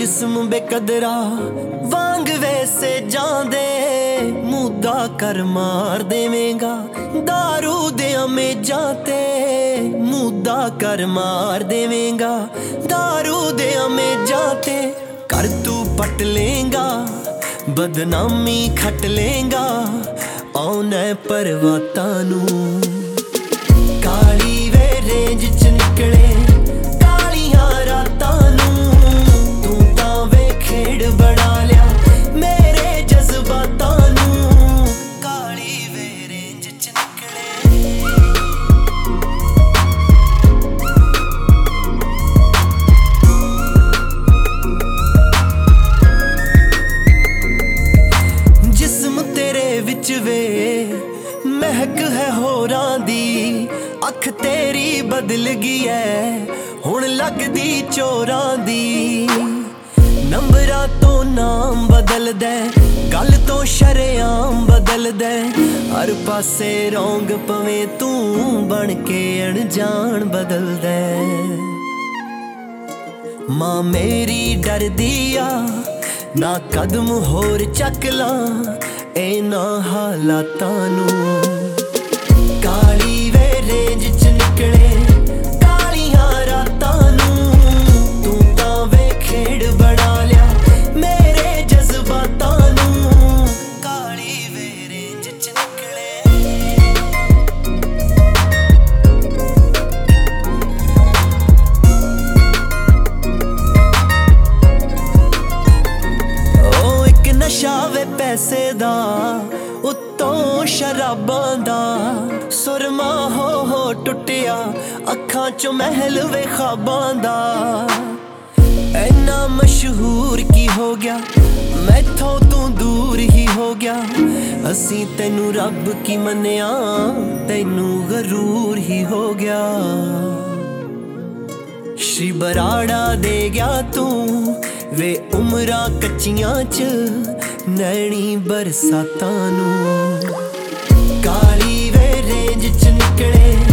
जिस्म बेकदरा वांग वैसे जांदे मुद्दा कर मार देवेंगा दारू दे अमेजां ते मुद्दा कर मार देवेंगा दारू दे अमेजां ते कर तू पट लेंगा बदनामी खट लेंगा औने परवातां नूं काली वे रेंज च निकले वे महक है होरां दी अख तेरी बदल गई है हुण लगदी चोरां दी नंबरां तो नाम बदल दे गल तो शरेआम बदल दे हर पासे रौंग पवे तू बन के अनजान बदल दे मां मेरी डर दिया ना कदम होर चक ला इना हालातां नूं काली वे रेंज च निकले कालियां रातां नूं तू तां वे खेड़ बना लिया मेरे जज्बातां नूं काली वे रेंज च निकले ओ एक नशा वे पैसे दा उत्तों शराबां दा सुरमा हो टुटिया अखां चों महल वे ख्वाबां दा इन्ना मशहूर की हो गया मैथों तू दूर ही हो गया असी तैनू रब की मन्निया तैनू गरूर ही हो गया श्री बराड़ा दे गया तू वे उमरां कच्चियां च नैनी बरसातां नूं काली वे रेंज च निकले